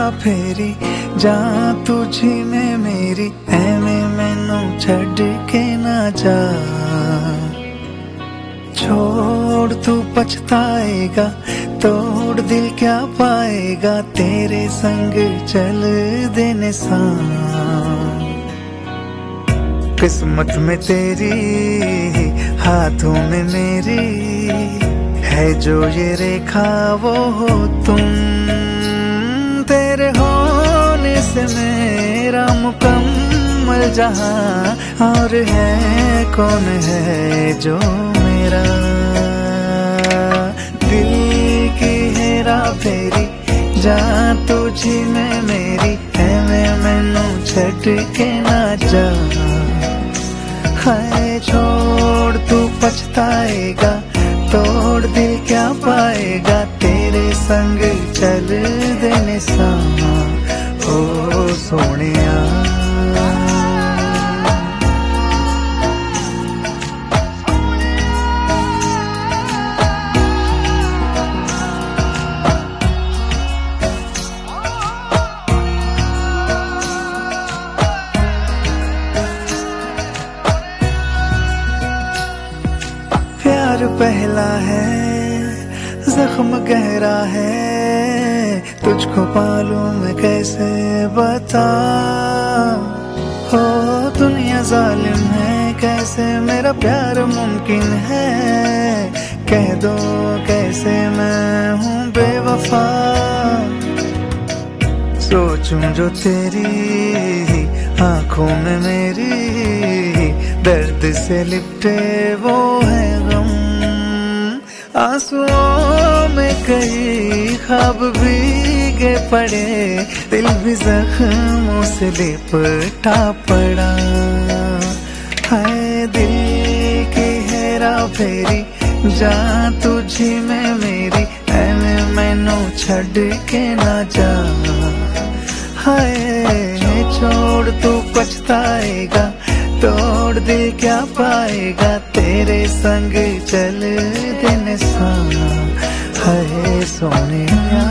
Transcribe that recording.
फेरी जा तुझी में मेरी एवें मैनू छड़ के ना जा। छोड़ तू पछताएगा, तोड़ दिल क्या पाएगा, तेरे संग चल देने सा। किस्मत में तेरी हाथों में मेरी है जो ये रेखा वो हो तुम। तेरे होने से मेरा मुकम्मल जहां और है कौन है जो मेरा। दिल की हेरा फेरी जा तुझी में मेरी एवें मैनू छड़ के ना जा। हाय छोड़ तू पछताएगा, तोड़ दिल क्या पाएगा, तेरे संग चल देने सा। ओ सोनिया प्यार पहला है, जख्म गहरा है, तुझको पालूं मैं कैसे बता। हो दुनिया जालिम है, कैसे मेरा प्यार मुमकिन है, कह दो कैसे मैं हूँ बेवफा। सोचूं जो तेरी आंखों में मेरी दर्द से लिपटे वो है गम। आंसुओं में कई ख्वाब भीगे पड़े, दिल भी जख्मों से लिपटा पड़ा। हाय दिल की हेरा फेरी जा तुझी में मेरी एवें मैनू छड़ के ना जा। हाय छोड़ तू पछताएगा, तोड़ दिल क्या पाएगा, तेरे संग चल देने सा। हाय सोनिया